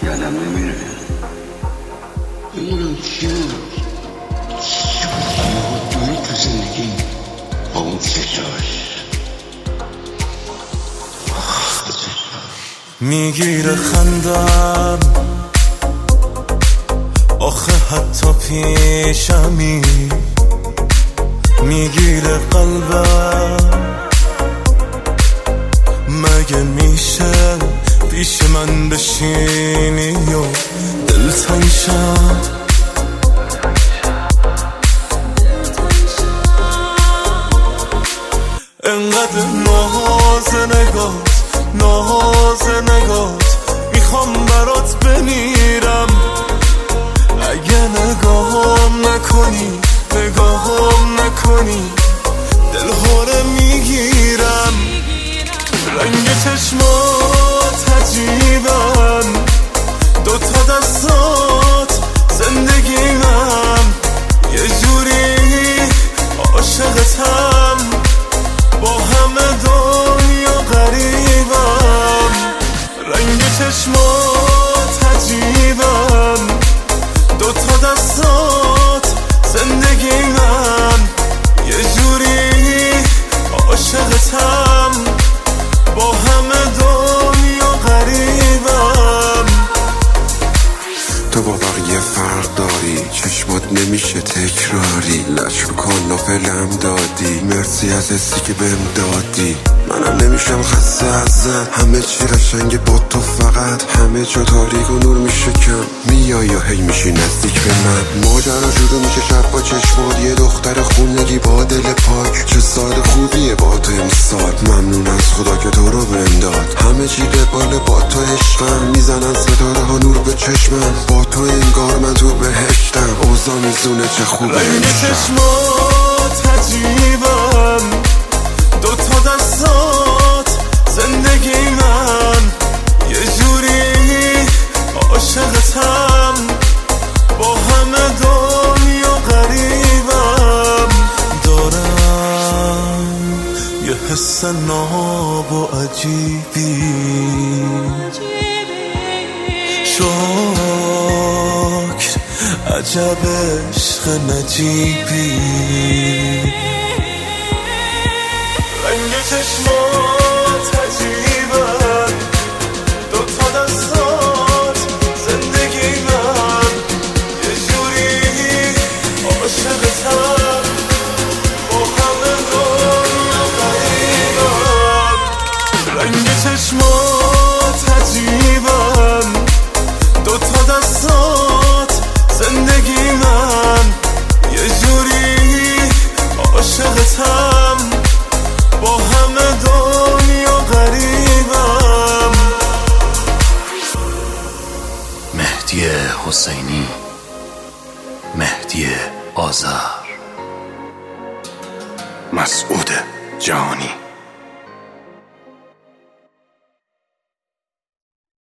یادم نمیره بمونم چیه دوری تو زندگی با اون چشاش میگیره خندم آخه حتی پیشمی میگیره قلبم مگه میشه پیش من بشینی و دلتنگ شم انقدر ناز نگات میخوام برات بمیرم اگه نگاهم نکنی دلهوره میگیرم رنگ چشمات عجیبن دوتا دستات زندگیمم یه جوری عاشقتم با همه دنیا غریبم رنگ چشمات عجیبن دوتا دستات زندگیمم یه جوری عاشقتم با همه دنیا غریبم تو با بقیه فرق داری چشمات نمیشه تکراری لچ کن و فلم دادی مرسی از حسی که بهم دادی منم نمیشم خسته ازت همه چی قشنگه با تو فقط همه جا تاریک و نور میشه کم میای یا هی میشی نزدیک به من ماجرا شروع میشه شب با چشمات یه دختر خونگی با دل پاک چه سال خوبیه با تو امسال ممنون از خدا که تو رو بهم داد همه چی قبال با تو عشقم میزنن ستاره ها نور به چشمم با تو انگار من تو بهشتم اوضاع میزونه چه خوبه رنگ چشمات عجیبن دوتا دستات زندگی من یه جوری عاشقتم با همه دنیا غریبم دارم یه حس ناب و عجیبی شکر عجب عشق نجیبی رنگ چشمات عجیبن دوتا دستات زندگی من یه جوری عاشقتم با همه دنیا غریبم رنگ چشمات عجیبن دوتا دستات زندگی من یه جوری عاشقتم با همه دنیا غریبم مهدی حسینی مهدی آذر مسعود جهانی